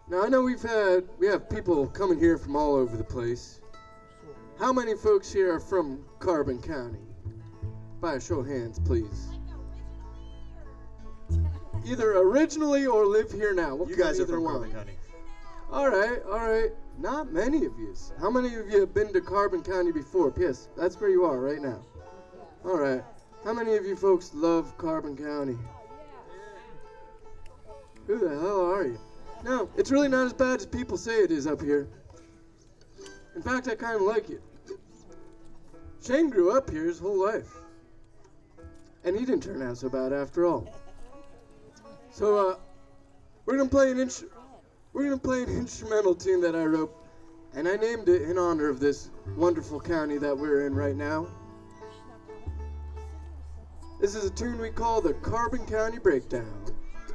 Now I know we have people coming here from all over the place. How many folks here are from Carbon County? By a show of hands, please. Either originally or live here now. We'll You guys are either from one. Carbon County. All right. Not many of you. How many of you have been to Carbon County before? Yes, that's where you are right now. All right. How many of you folks love Carbon County? Who the hell are you? No, it's really not as bad as people say it is up here. In fact, I kind of like it. Shane grew up here his whole life. And he didn't turn out so bad after all. So, we're gonna play an instrumental tune that I wrote, and I named it in honor of this wonderful county that we're in right now. This is a tune we call the Carbon County Breakdown.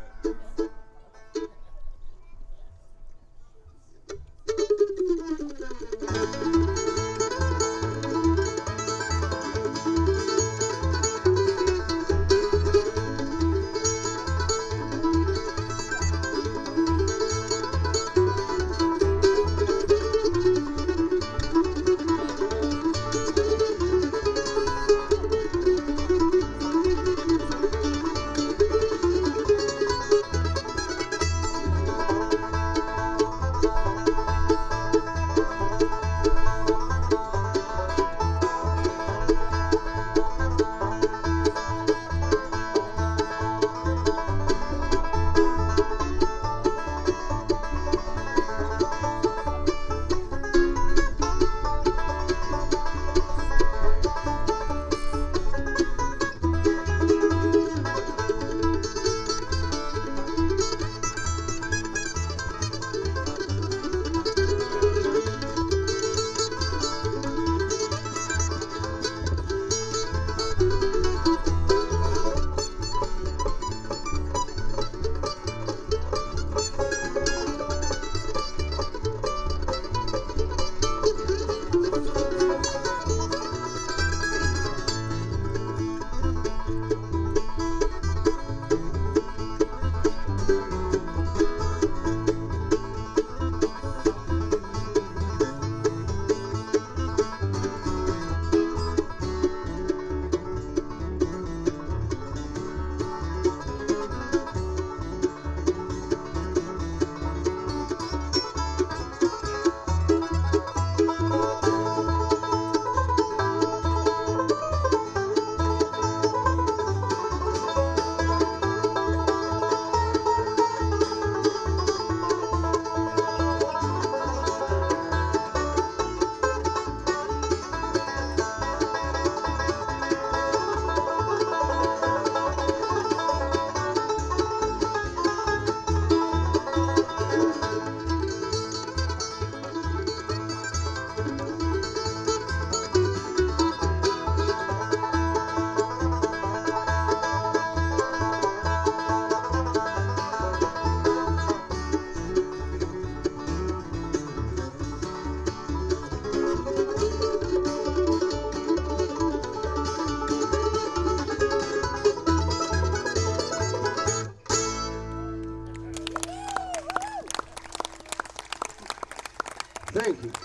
Thank you.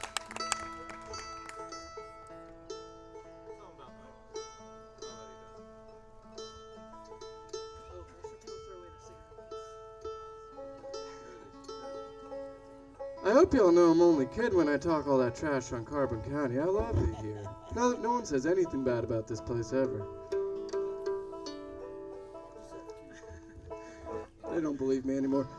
I hope y'all know I'm only kidding when I talk all that trash on Carbon County. I love it here. No one says anything bad about this place ever. They don't believe me anymore.